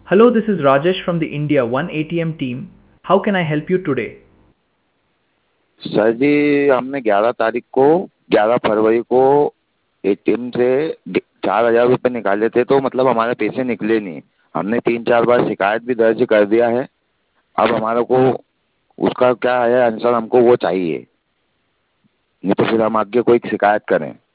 Hello, this is Rajesh from the India One ATM team. How can I help you today? Sir ji, हमने 11 तारीख को 11 फरवरी को ATM से 4,000 रुपये निकाले थे, तो मतलब हमारे पैसे निकले नहीं। हमने 3-4 बार शिकायत भी दर्ज कर दिया है। अब हमारे को उसका क्या है आंसर, हमको वो चाहिए, नहीं तो फिर हम आगे कोई शिकायत करें।